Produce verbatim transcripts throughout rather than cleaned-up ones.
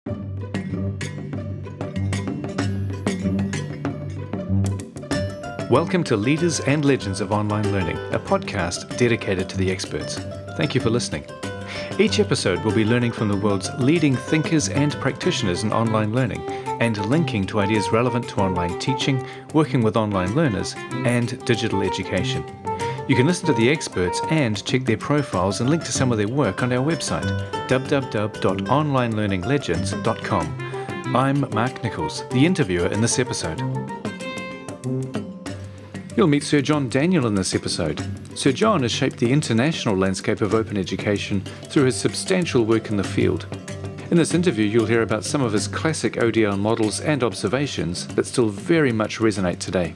Welcome to Leaders and Legends of Online Learning, a podcast dedicated to the experts. Thank you for listening. Each episode will be learning from the world's leading thinkers and practitioners in online learning and linking to ideas relevant to online teaching, working with online learners, and digital education. You can listen to the experts and check their profiles and link to some of their work on our website, w w w dot online learning legends dot com. I'm Mark Nichols, the interviewer in this episode. You'll meet Sir John Daniel in this episode. Sir John has shaped the international landscape of open education through his substantial work in the field. In this interview, you'll hear about some of his classic O D L models and observations that still very much resonate today.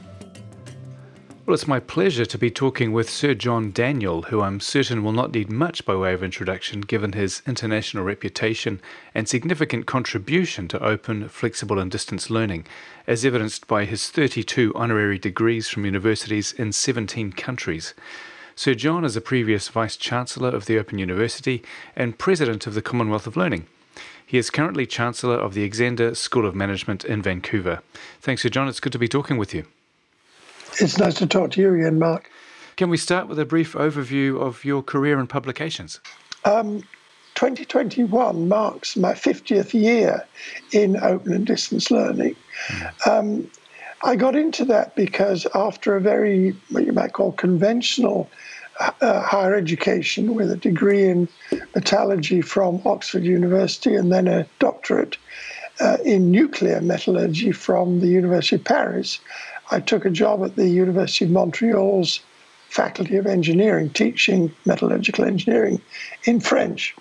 Well, it's my pleasure to be talking with Sir John Daniel, who I'm certain will not need much by way of introduction given his international reputation and significant contribution to open, flexible and distance learning, as evidenced by his thirty-two honorary degrees from universities in seventeen countries. Sir John is a previous Vice-Chancellor of the Open University and President of the Commonwealth of Learning. He is currently Chancellor of the Xander School of Management in Vancouver. Thanks, Sir John. It's good to be talking with you. It's nice to talk to you again, Mark. Can we start with a brief overview of your career and publications? Um, twenty twenty-one marks my fiftieth year in open and distance learning. Mm. Um, I got into that because after a very, what you might call conventional uh, higher education with a degree in metallurgy from Oxford University and then a doctorate uh, in nuclear metallurgy from the University of Paris, I took a job at the University of Montreal's Faculty of Engineering, teaching metallurgical engineering in French.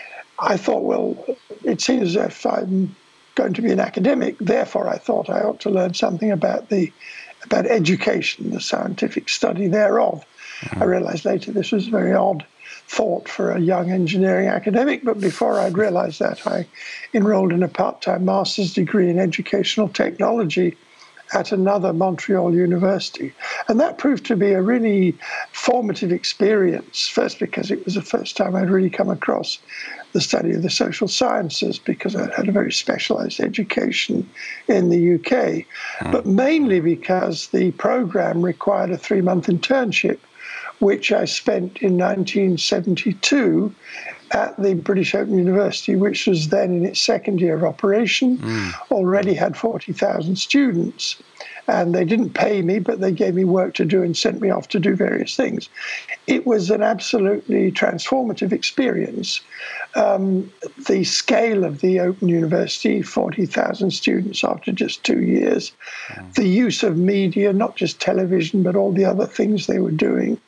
I thought, well, it seems as if I'm going to be an academic, therefore I thought I ought to learn something about the about education, the scientific study thereof. Mm-hmm. I realized later this was a very odd thought for a young engineering academic, but before I'd realized that, I enrolled in a part-time master's degree in educational technology at another Montreal university. And that proved to be a really formative experience, first because it was the first time I'd really come across the study of the social sciences, because I had a very specialized education in the U K, mm. but mainly because the program required a three-month internship, which I spent in nineteen seventy-two at the British Open University, which was then in its second year of operation, mm. already had forty thousand students. And they didn't pay me, but they gave me work to do and sent me off to do various things. It was an absolutely transformative experience. Um, the scale of the Open University, forty thousand students after just two years, mm. the use of media, not just television, but all the other things they were doing,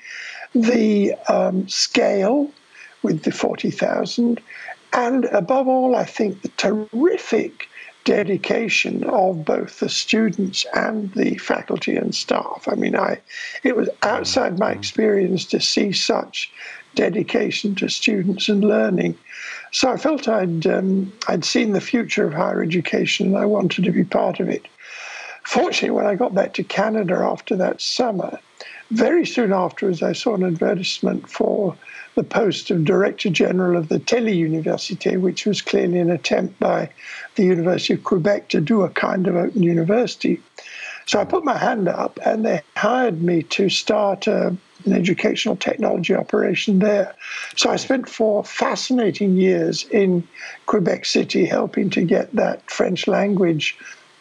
the um, scale with the forty thousand, and above all, I think the terrific dedication of both the students and the faculty and staff. I mean, I it was outside my experience to see such dedication to students and learning. So I felt I'd um, I'd seen the future of higher education and I wanted to be part of it. Fortunately, when I got back to Canada after that summer, very soon afterwards, I saw an advertisement for the post of Director General of the Téléuniversité, which was clearly an attempt by the University of Quebec to do a kind of open university. So I put my hand up and they hired me to start a, an educational technology operation there. So I spent four fascinating years in Quebec City helping to get that French language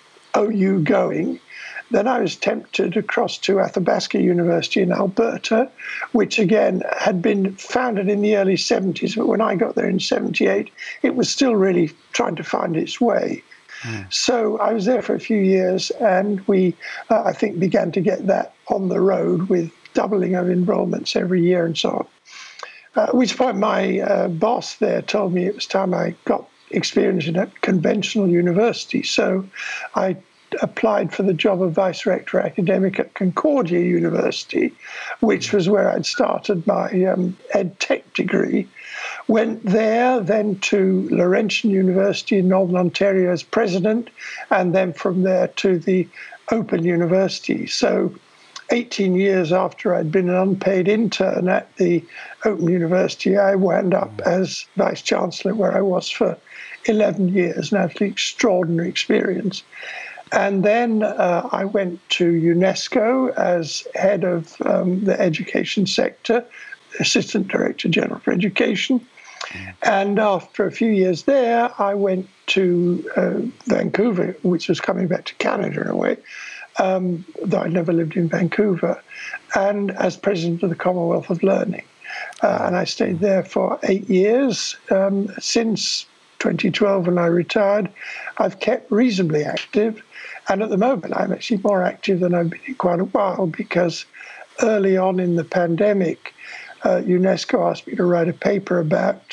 O U going. Then I was tempted across to Athabasca University in Alberta, which again had been founded in the early seventies, but when I got there in seventy-eight, it was still really trying to find its way. Mm. So I was there for a few years, and we, uh, I think, began to get that on the road with doubling of enrollments every year and so on. Uh, at which point my uh, boss there told me it was time I got experience in a conventional university. So I applied for the job of Vice Rector Academic at Concordia University, which was where I'd started my um, ed tech degree. Went there, then to Laurentian University in Northern Ontario as president, and then from there to the Open University. So eighteen years after I'd been an unpaid intern at the Open University, I wound up as Vice Chancellor, where I was for eleven years, an absolutely extraordinary experience. And then uh, I went to UNESCO as head of um, the education sector, Assistant Director General for Education. And after a few years there, I went to uh, Vancouver, which was coming back to Canada in a way, um, though I never lived in Vancouver, and as President of the Commonwealth of Learning. Uh, and I stayed there for eight years. Um, since twenty twelve, when I retired, I've kept reasonably active. And at the moment, I'm actually more active than I've been in quite a while, because early on in the pandemic, uh, UNESCO asked me to write a paper about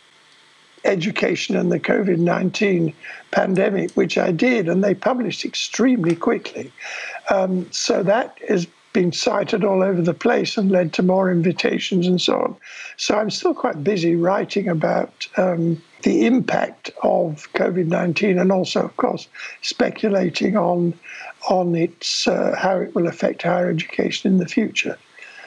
education and the COVID nineteen pandemic, which I did, and they published extremely quickly. Um, so that has been cited all over the place and led to more invitations and so on. So I'm still quite busy writing about um, the impact of COVID nineteen, and also, of course, speculating on on its uh, how it will affect higher education in the future.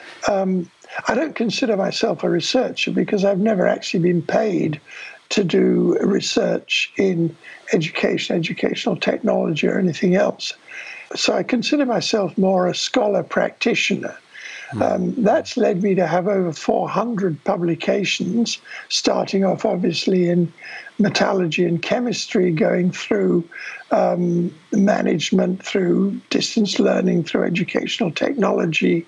Um, I don't consider myself a researcher because I've never actually been paid to do research in education, educational technology, or anything else. So I consider myself more a scholar practitioner. Um, that's led me to have over four hundred publications, starting off obviously in metallurgy and chemistry, going through um, management, through distance learning, through educational technology.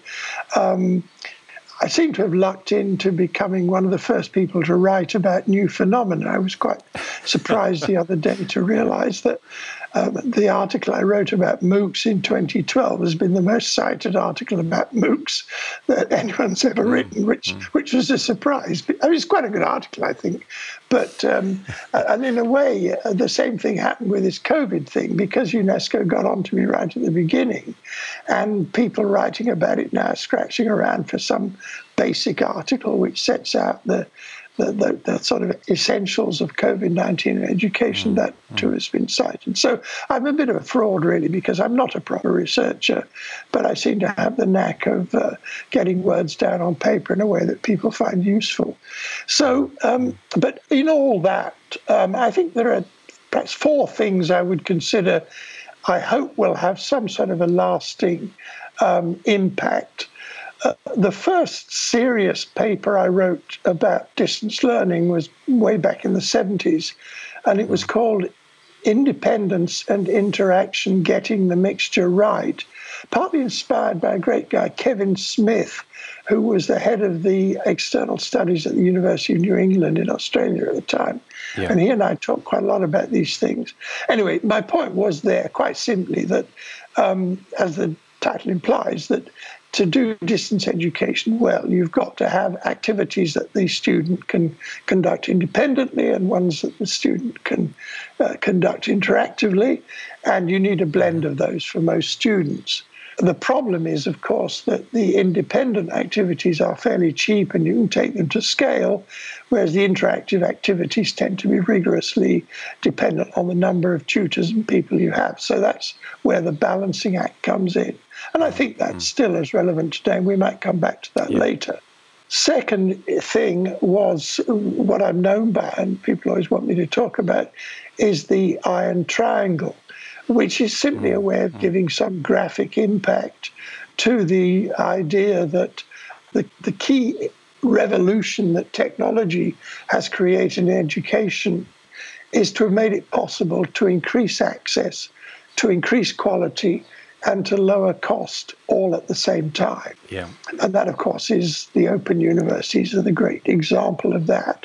Um, I seem to have lucked into becoming one of the first people to write about new phenomena. I was quite surprised the other day to realize that um, the article I wrote about MOOCs in twenty twelve has been the most cited article about MOOCs that anyone's ever written, which which was a surprise. I mean, it's quite a good article, I think. But, um, and in a way, uh, the same thing happened with this COVID thing, because UNESCO got on to me right at the beginning, and people writing about it now, scratching around for some basic article which sets out the the, the, the sort of essentials of COVID nineteen in education. That too has been cited. So I'm a bit of a fraud, really, because I'm not a proper researcher, but I seem to have the knack of uh, getting words down on paper in a way that people find useful. So, um, but in all that, um, I think there are perhaps four things I would consider I hope will have some sort of a lasting um, impact. Uh, the first serious paper I wrote about distance learning was way back in the seventies, and it was called Independence and Interaction, Getting the Mixture Right, partly inspired by a great guy, Kevin Smith, who was the head of the external studies at the University of New England in Australia at the time. Yeah. And he and I talked quite a lot about these things. Anyway, my point was there, quite simply, that, um, as the title implies, that to do distance education well, you've got to have activities that the student can conduct independently and ones that the student can uh, conduct interactively, and you need a blend of those for most students. The problem is, of course, that the independent activities are fairly cheap and you can take them to scale, whereas the interactive activities tend to be rigorously dependent on the number of tutors and people you have. So that's where the balancing act comes in. And I think that's still as relevant today, and we might come back to that yeah. later. Second thing was what I'm known by, and people always want me to talk about, is the iron triangle, which is simply a way of giving some graphic impact to the idea that the, the key revolution that technology has created in education is to have made it possible to increase access, to increase quality, and to lower cost all at the same time. Yeah. And that, of course, is the Open Universities are the great example of that.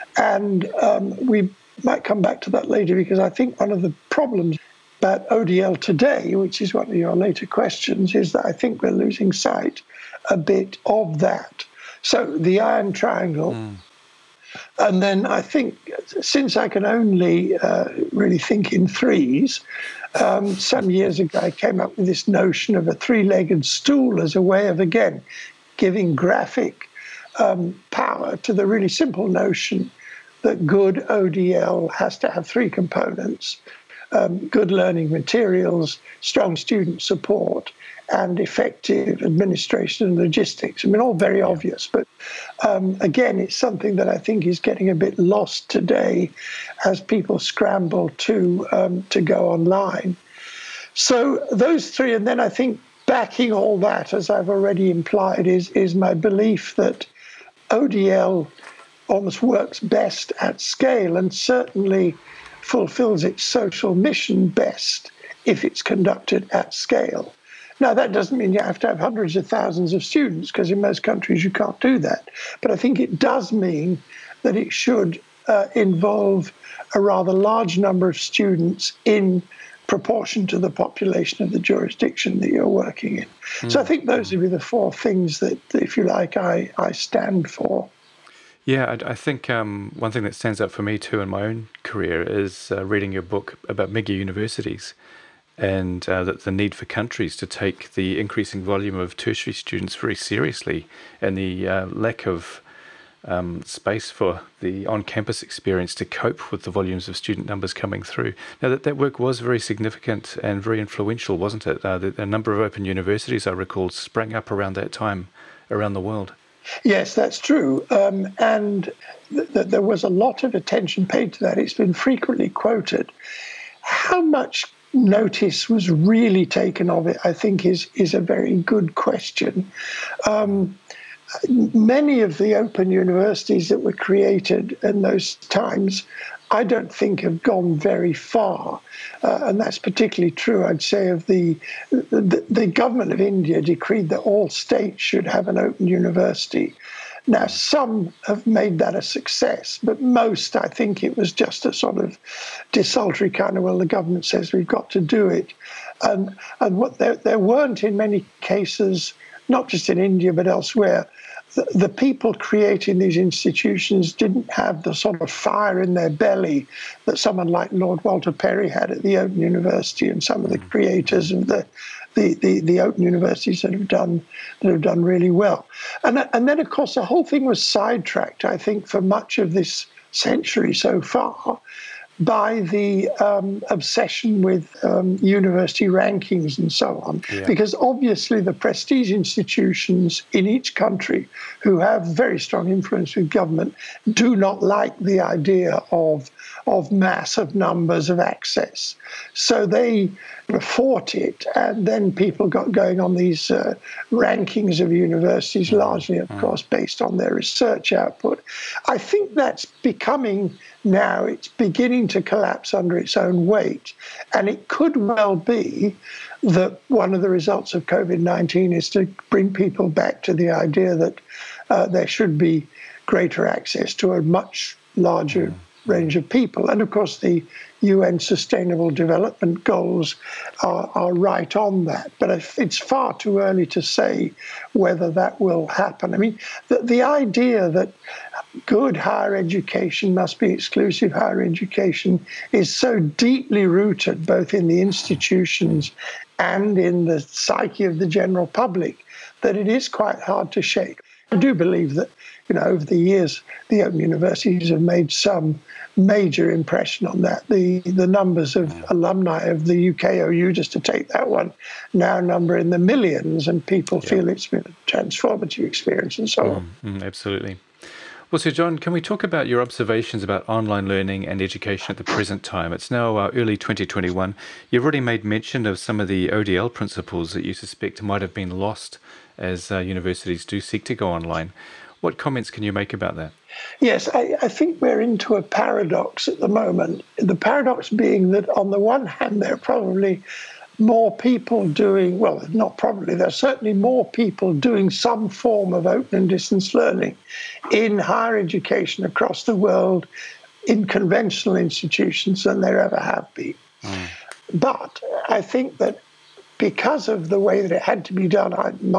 And um, we might come back to that later, because I think one of the problems about O D L today, which is one of your later questions, is that I think we're losing sight a bit of that. So the iron triangle. Mm. And then I think, since I can only uh, really think in threes, um, some years ago I came up with this notion of a three-legged stool as a way of, again, giving graphic um, power to the really simple notion that good O D L has to have three components: um, good learning materials, strong student support, and effective administration and logistics. I mean, all very Yeah. obvious, but um, again, it's something that I think is getting a bit lost today as people scramble to um, to go online. So those three, and then I think backing all that, as I've already implied, is is my belief that O D L almost works best at scale and certainly fulfills its social mission best if it's conducted at scale. Now, that doesn't mean you have to have hundreds of thousands of students, because in most countries you can't do that. But I think it does mean that it should uh, involve a rather large number of students in proportion to the population of the jurisdiction that you're working in. Mm. So I think those would be the four things that, if you like, I, I stand for. Yeah, I, I think um, one thing that stands out for me too in my own career is uh, reading your book about mega universities and uh, that the need for countries to take the increasing volume of tertiary students very seriously, and the uh, lack of um, space for the on-campus experience to cope with the volumes of student numbers coming through. Now, that, that work was very significant and very influential, wasn't it? Uh, the, a number of open universities, I recall, sprang up around that time around the world. Yes, that's true. Um, and th- th- there was a lot of attention paid to that. It's been frequently quoted. How much notice was really taken of it, I think, is, is a very good question. Um, many of the open universities that were created in those times, I don't think have gone very far. Uh, and that's particularly true, I'd say, of the, the the government of India decreed that all states should have an open university. Now, some have made that a success, but most, I think it was just a sort of desultory kind of, well, the government says we've got to do it. And, and what there, there weren't in many cases, not just in India, but elsewhere, the, the people creating these institutions didn't have the sort of fire in their belly that someone like Lord Walter Perry had at the Open University, and some of the creators of the The, the, the open universities that have done that have done really well. And, and then, of course, the whole thing was sidetracked, I think, for much of this century so far by the um, obsession with um, university rankings and so on. Yeah. Because obviously the prestige institutions in each country who have very strong influence with government do not like the idea of, of massive numbers of access. So they fought it, and then people got going on these uh, rankings of universities, largely, of mm. course, based on their research output. I think that's becoming now, it's beginning to collapse under its own weight. And it could well be that one of the results of COVID nineteen is to bring people back to the idea that uh, there should be greater access to a much larger mm. range of people. And of course, the U N Sustainable Development Goals are, are right on that. But it's far too early to say whether that will happen. I mean, the, the idea that good higher education must be exclusive higher education is so deeply rooted both in the institutions and in the psyche of the general public that it is quite hard to shake. I do believe that, you know, over the years, the open universities have made some major impression on that. The the numbers of alumni of the U K O U, just to take that one, now number in the millions, and people yeah. feel it's been a transformative experience and so mm, on. Mm, absolutely. Well, Sir John, can we talk about your observations about online learning and education at the present time? It's now uh, early twenty twenty-one. You've already made mention of some of the O D L principles that you suspect might have been lost as uh, universities do seek to go online. What comments can you make about that? Yes, I, I think we're into a paradox at the moment. The paradox being that on the one hand, there are probably more people doing, well, not probably, there are certainly more people doing some form of open and distance learning in higher education across the world in conventional institutions than there ever have been. Mm. But I think that because of the way that it had to be done, I, my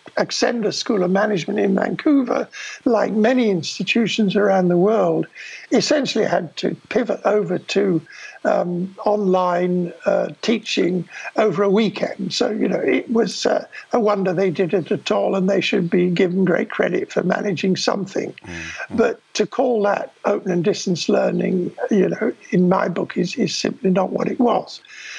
Accender School of Management in Vancouver, like many institutions around the world, essentially had to pivot over to um, online uh, teaching over a weekend. So, you know, it was uh, a wonder they did it at all, and they should be given great credit for managing something. Mm-hmm. But to call that open and distance learning, you know, in my book is, is simply not what it was.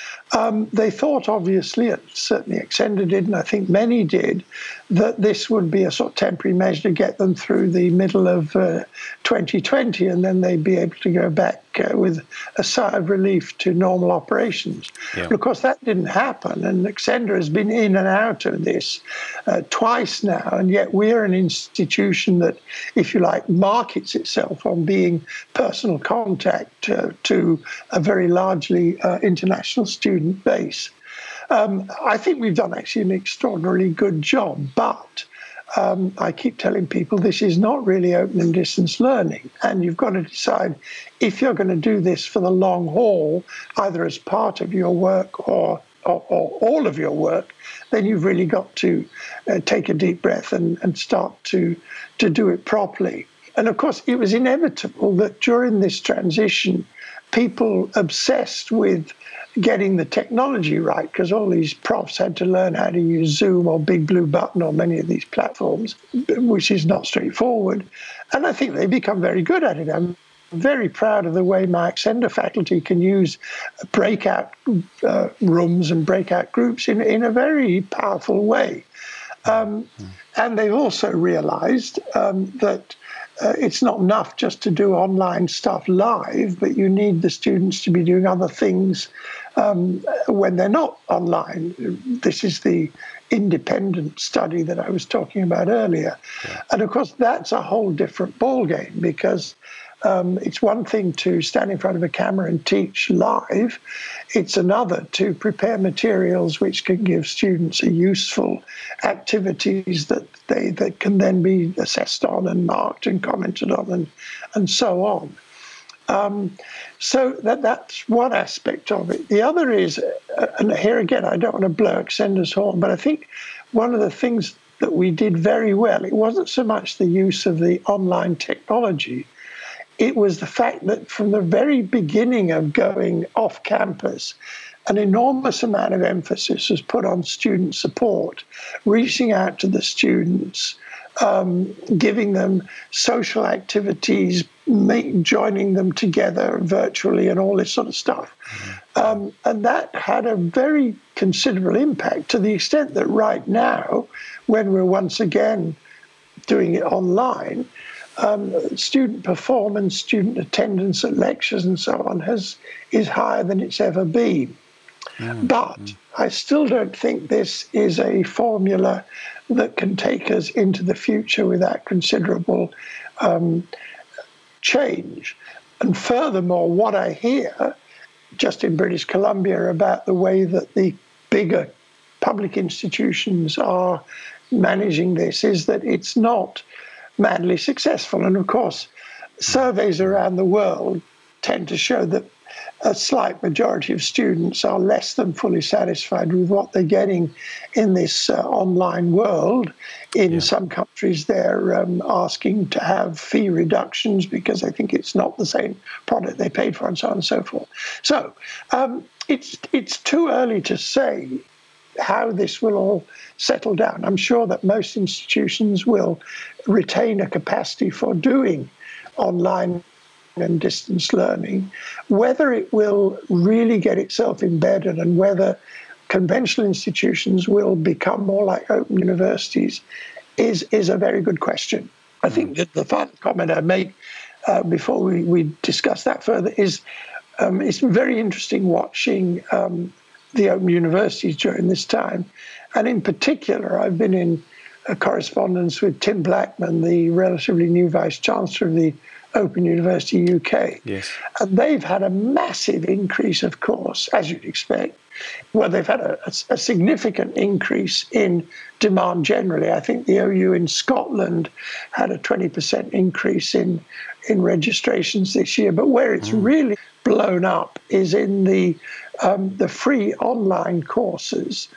Um, they thought, obviously, and certainly Accender did, and I think many did, that this would be a sort of temporary measure to get them through the middle of uh, twenty twenty, and then they'd be able to go back uh, with a sigh of relief to normal operations. Yeah. But of course, that didn't happen, and Accender has been in and out of this uh, twice now, and yet we're an institution that, if you like, markets itself on being personal contact uh, to a very largely uh, international student base. Um, I think we've done actually an extraordinarily good job, but um, I keep telling people this is not really open and distance learning, and you've got to decide if you're going to do this for the long haul, either as part of your work or, or, or all of your work, then you've really got to uh, take a deep breath and, and start to, to do it properly. And of course, it was inevitable that during this transition, people obsessed with getting the technology right, because all these profs had to learn how to use Zoom or Big Blue Button or many of these platforms, which is not straightforward. And I think they become very good at it. I'm very proud of the way my Accender faculty can use breakout uh, rooms and breakout groups in, in a very powerful way. Um, and they've also realized um, that Uh, it's not enough just to do online stuff live, but you need the students to be doing other things um, when they're not online. This is the independent study that I was talking about earlier. Yeah. And of course, that's a whole different ballgame, because um, it's one thing to stand in front of a camera and teach live. It's another to prepare materials which can give students a useful activities that they that can then be assessed on and marked and commented on and, and so on. Um, so that that's one aspect of it. The other is, uh, and here again, I don't want to blow Accender's horn, but I think one of the things that we did very well, it wasn't so much the use of the online technology, it was the fact that from the very beginning of going off campus, an enormous amount of emphasis was put on student support, reaching out to the students, um, giving them social activities, make, joining them together virtually and all this sort of stuff. Um, and that had a very considerable impact, to the extent that right now, when we're once again doing it online, Um, student performance, student attendance at lectures and so on has is higher than it's ever been. Mm. But I still don't think this is a formula that can take us into the future without considerable um, change. And furthermore, what I hear just in British Columbia about the way that the bigger public institutions are managing this is that it's not madly successful. And of course, surveys around the world tend to show that a slight majority of students are less than fully satisfied with what they're getting in this uh, online world. In yeah. some countries, they're um, asking to have fee reductions because they think it's not the same product they paid for, and so on and so forth. So um, it's it's too early to say how this will all settle down. I'm sure that most institutions will retain a capacity for doing online and distance learning. Whether it will really get itself embedded and whether conventional institutions will become more like open universities is, is a very good question. I think that the final comment I make uh, before we, we discuss that further is um, it's very interesting watching um, the open universities during this time. And in particular, I've been in a correspondence with Tim Blackman, the relatively new Vice Chancellor of the Open University U K. Yes. And they've had a massive increase, of course, as you'd expect. Well, they've had a, a significant increase in demand generally. I think the O U in Scotland had a twenty percent increase in, in registrations this year. But where it's mm. really blown up is in the um, the free online courses.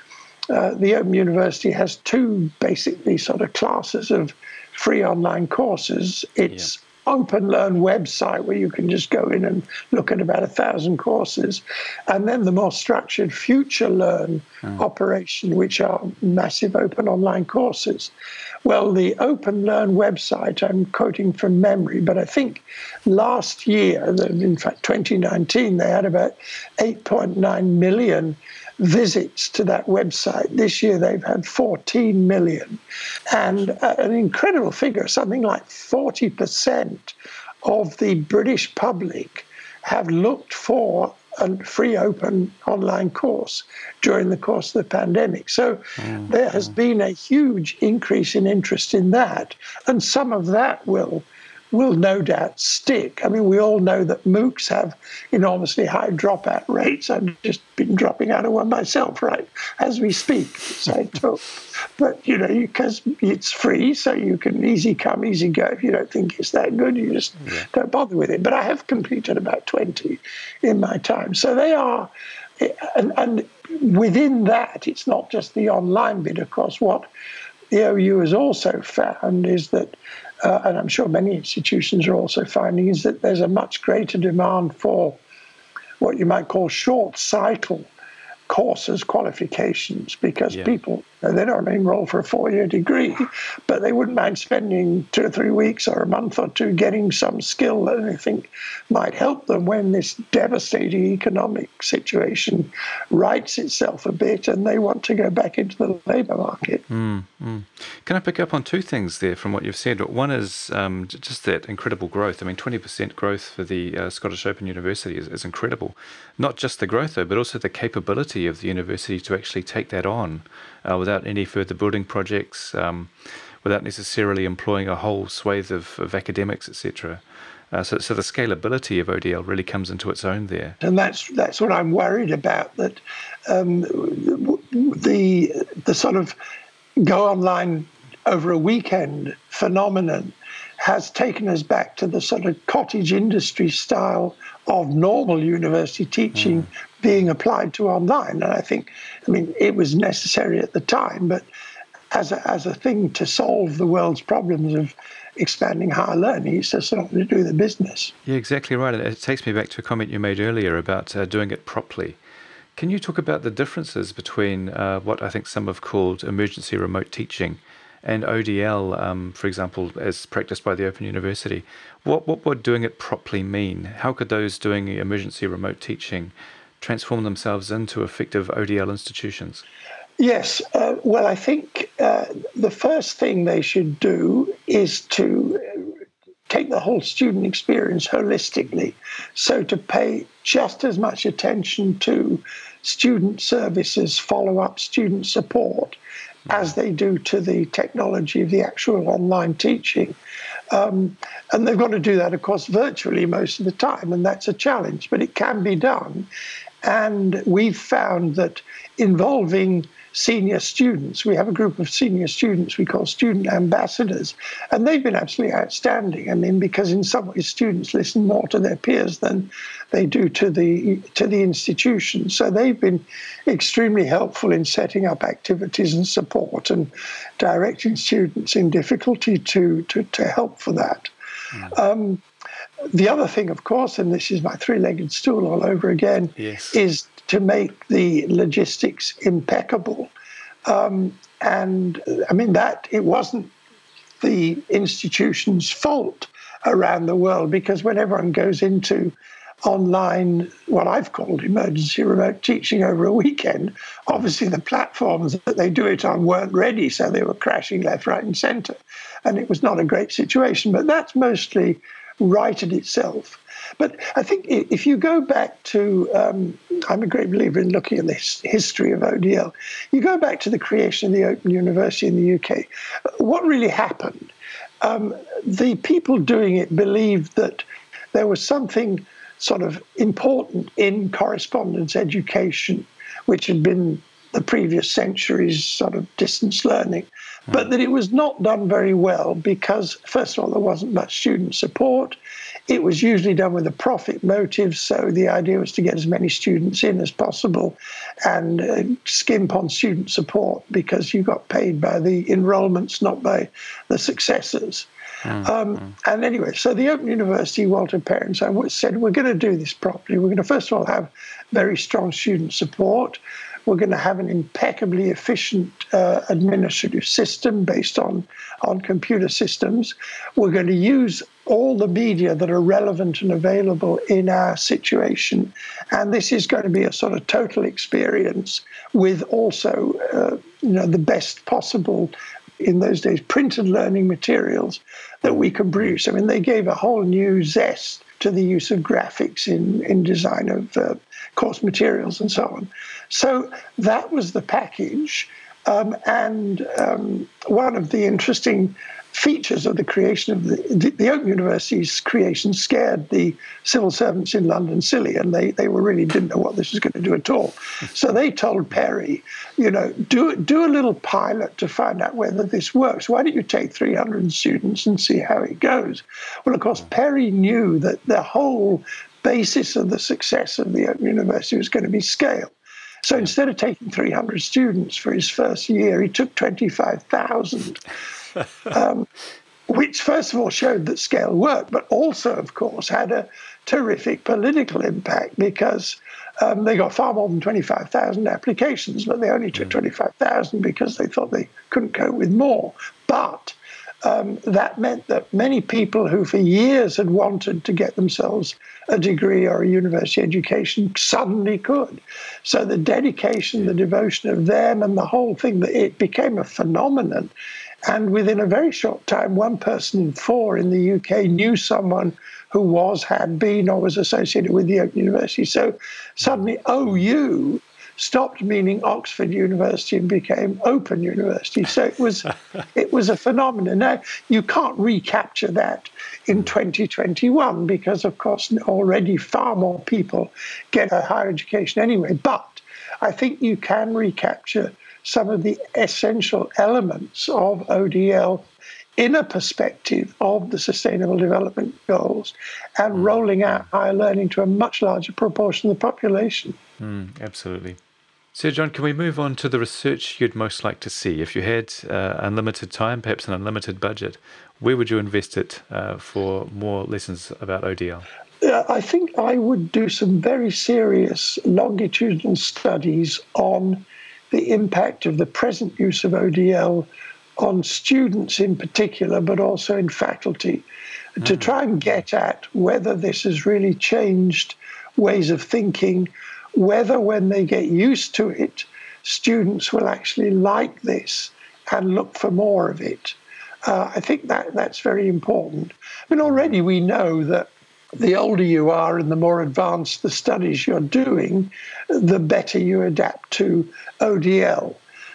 uh, the Open University has two basically sort of classes of free online courses. It's yeah. Open Learn website where you can just go in and look at about a thousand courses, and then the more structured Future Learn mm. operation, which are massive open online courses. Well, the Open Learn website, I'm quoting from memory, but I think last year, in fact twenty nineteen, they had about eight point nine million visits to that website. This year they've had fourteen million. And uh, an incredible figure, something like forty percent of the British public have looked for a free open online course during the course of the pandemic. So mm, there has mm. been a huge increase in interest in that. And some of that will will no doubt stick. I mean, we all know that MOOCs have enormously high dropout rates. I've just been dropping out of one myself, right, as we speak. So took. But, you know, because it's free, so you can easy come, easy go. If you don't think it's that good, you just yeah. don't bother with it. But I have completed about twenty in my time. So they are, and, and within that, it's not just the online bit. Of course, what the O U has also found is that Uh, and I'm sure many institutions are also finding, is that there's a much greater demand for what you might call short cycle courses, qualifications, because yeah. people, they don't enroll for a four-year degree, but they wouldn't mind spending two or three weeks or a month or two getting some skill that they think might help them when this devastating economic situation rights itself a bit and they want to go back into the labour market. Mm, mm. Can I pick up on two things there from what you've said? One is um, just that incredible growth. I mean, twenty percent growth for the uh, Scottish Open University is, is incredible. Not just the growth, though, but also the capability of the university to actually take that on uh, without any further building projects, um, without necessarily employing a whole swathe of, of academics, et cetera. Uh, so, so the scalability of O D L really comes into its own there. And that's that's what I'm worried about, that um, the the sort of go online over a weekend phenomenon has taken us back to the sort of cottage industry style of normal university teaching mm. being applied to online. And I think, I mean, it was necessary at the time, but as a, as a thing to solve the world's problems of expanding higher learning, it's just not to do the business. Yeah, exactly right. It takes me back to a comment you made earlier about uh, doing it properly. Can you talk about the differences between uh, what I think some have called emergency remote teaching and O D L, um, for example, as practiced by the Open University? What, what would doing it properly mean? How could those doing emergency remote teaching transform themselves into effective O D L institutions? Yes. Uh, well, I think uh, the first thing they should do is to take the whole student experience holistically. So to pay just as much attention to student services, follow-up student support, as they do to the technology of the actual online teaching. Um, and they've got to do that, of course, virtually most of the time, and that's a challenge, but it can be done. And we've found that involving senior students, we have a group of senior students we call student ambassadors, and they've been absolutely outstanding. I mean, because in some ways students listen more to their peers than they do to the to the institution. So they've been extremely helpful in setting up activities and support and directing students in difficulty to to, to help for that. Mm. Um, the other thing, of course, and this is my three-legged stool all over again, yes. is to make the logistics impeccable. Um, and I mean, that it wasn't the institution's fault around the world, because when everyone goes into online, what I've called emergency remote teaching over a weekend, obviously the platforms that they do it on weren't ready, so they were crashing left, right, and center. And it was not a great situation, but that's mostly righted itself. But I think if you go back to, um, I'm a great believer in looking at the history of O D L. You go back to the creation of the Open University in the U K. What really happened? Um, the people doing it believed that there was something sort of important in correspondence education, which had been the previous century's sort of distance learning, but that it was not done very well because, first of all, there wasn't much student support. It was usually done with a profit motive, so the idea was to get as many students in as possible and uh, skimp on student support because you got paid by the enrollments, not by the successors. Mm, um, mm. And anyway, so the Open University, Walter Perry and so on, said, we're going to do this properly. We're going to, first of all, have very strong student support. We're going to have an impeccably efficient uh, administrative system based on, on computer systems. We're going to use all the media that are relevant and available in our situation. And this is going to be a sort of total experience with also uh, you know, the best possible, in those days, printed learning materials that we can produce. I mean, they gave a whole new zest to the use of graphics in, in design of uh, course materials and so on. So that was the package. Um, and um, one of the interesting features of the creation of the, the, the Open University's creation scared the civil servants in London silly, and they, they were really didn't know what this was going to do at all. So they told Perry, you know, do, do a little pilot to find out whether this works. Why don't you take three hundred students and see how it goes? Well, of course, Perry knew that the whole basis of the success of the Open University was going to be scale. So instead of taking three hundred students for his first year, he took twenty-five thousand. Um, which first of all showed that scale worked, but also, of course, had a terrific political impact because um, they got far more than twenty-five thousand applications, but they only took twenty-five thousand because they thought they couldn't cope with more. But um, that meant that many people who for years had wanted to get themselves a degree or a university education suddenly could. So the dedication, the devotion of them and the whole thing, it became a phenomenon. And within a very short time, one person in four in the U K knew someone who was, had been, or was associated with the Open University. So suddenly O U stopped meaning Oxford University and became Open University. So it was it was a phenomenon. Now, you can't recapture that in twenty twenty-one because, of course, already far more people get a higher education anyway. But I think you can recapture some of the essential elements of O D L in a perspective of the Sustainable Development Goals and rolling out higher learning to a much larger proportion of the population. Mm, absolutely. So, John, can we move on to the research you'd most like to see? If you had uh, unlimited time, perhaps an unlimited budget, where would you invest it uh, for more lessons about O D L? Uh, I think I would do some very serious longitudinal studies on the impact of the present use of O D L on students in particular, but also in faculty, mm. to try and get at whether this has really changed ways of thinking, whether when they get used to it, students will actually like this and look for more of it. Uh, I think that that's very important. I mean, already we know that the older you are and the more advanced the studies you're doing, the better you adapt to O D L.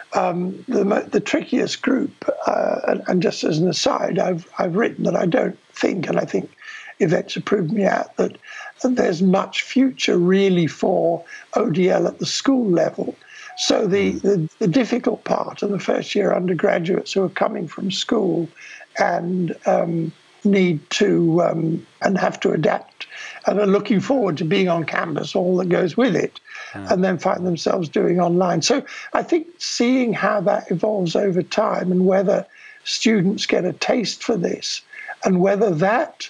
Um, the, the trickiest group, uh, and, and just as an aside, I've, I've written that I don't think, and I think events have proved me out, that, that there's much future really for O D L at the school level. So the, the, the difficult part of the first year undergraduates who are coming from school and um, need to um, and have to adapt and are looking forward to being on campus, all that goes with it, mm. and then find themselves doing online. So I think seeing how that evolves over time and whether students get a taste for this and whether that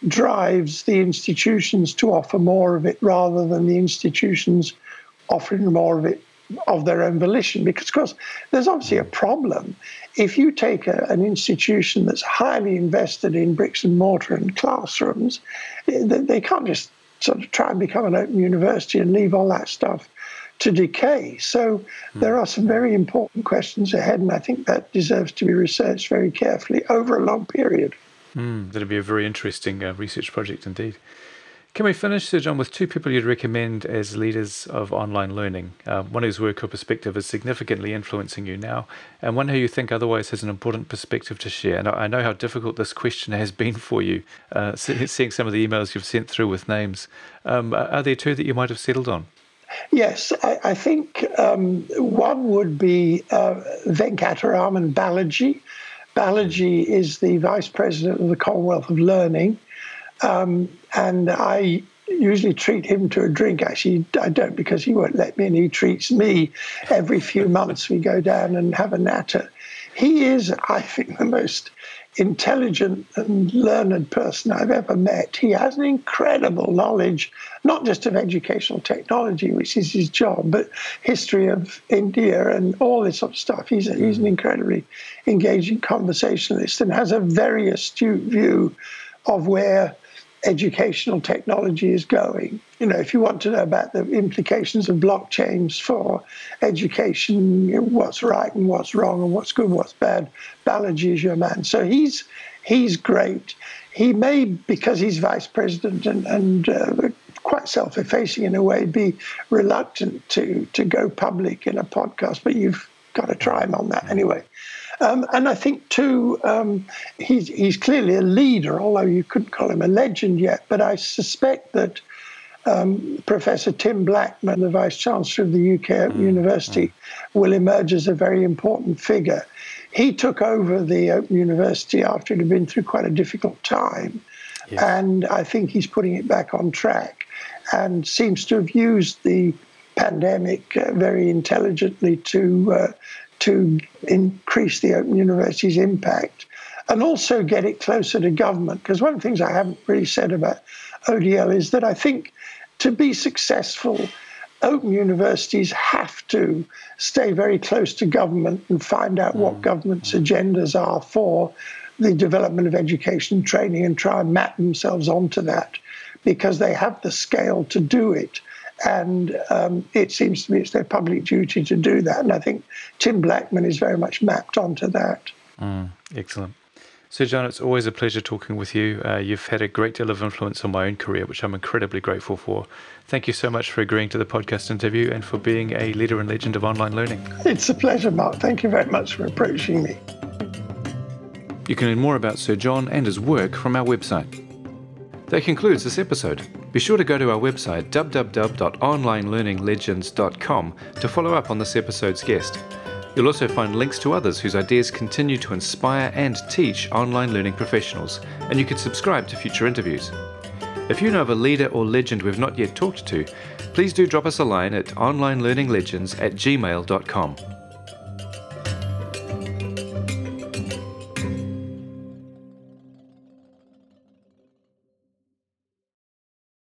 drives the institutions to offer more of it rather than the institutions offering more of it of their own volition. Because, of course, there's obviously a problem. If you take a, an institution that's highly invested in bricks and mortar and classrooms, they, they can't just sort of try and become an open university and leave all that stuff to decay. So mm. there are some very important questions ahead, and I think that deserves to be researched very carefully over a long period. Mm, that'll be a very interesting uh, research project indeed. Can we finish, Sir John, with two people you'd recommend as leaders of online learning? Uh, one whose work or perspective is significantly influencing you now, and one who you think otherwise has an important perspective to share. And I know how difficult this question has been for you, uh, seeing some of the emails you've sent through with names. Um, are there two that you might have settled on? Yes, I, I think um, one would be uh, Venkataraman Balaji. Balaji is the Vice President of the Commonwealth of Learning. Um, and I usually treat him to a drink. Actually, I don't, because he won't let me, and he treats me. Every few months we go down and have a natter. He is, I think, the most intelligent and learned person I've ever met. He has an incredible knowledge, not just of educational technology, which is his job, but history of India and all this sort of stuff. He's, a, he's an incredibly engaging conversationalist and has a very astute view of where educational technology is going. You know, if you want to know about the implications of blockchains for education, you know, what's right and what's wrong and what's good and what's bad, Balaji is your man. So he's he's great. He may, because he's vice president and, and uh, quite self-effacing in a way, be reluctant to, to go public in a podcast, but you've got to try him on that anyway. Um, and I think, too, um, he's, he's clearly a leader, although you couldn't call him a legend yet. But I suspect that um, Professor Tim Blackman, the Vice-Chancellor of the U K Open mm, University, mm. will emerge as a very important figure. He took over the Open University after it had been through quite a difficult time. Yes. And I think he's putting it back on track and seems to have used the pandemic uh, very intelligently to... Uh, to increase the Open University's impact and also get it closer to government. Because one of the things I haven't really said about O D L is that I think to be successful, Open Universities have to stay very close to government and find out what government's agendas are for the development of education and training and try and map themselves onto that, because they have the scale to do it. And um, it seems to me it's their public duty to do that. And I think Tim Blackman is very much mapped onto that. Mm, excellent. Sir John, it's always a pleasure talking with you. Uh, you've had a great deal of influence on my own career, which I'm incredibly grateful for. Thank you so much for agreeing to the podcast interview and for being a leader and legend of online learning. It's a pleasure, Mark. Thank you very much for approaching me. You can learn more about Sir John and his work from our website. That concludes this episode. Be sure to go to our website w w w dot online learning legends dot com to follow up on this episode's guest. You'll also find links to others whose ideas continue to inspire and teach online learning professionals, and you can subscribe to future interviews. If you know of a leader or legend we've not yet talked to, please do drop us a line at online learning legends at gmail dot com.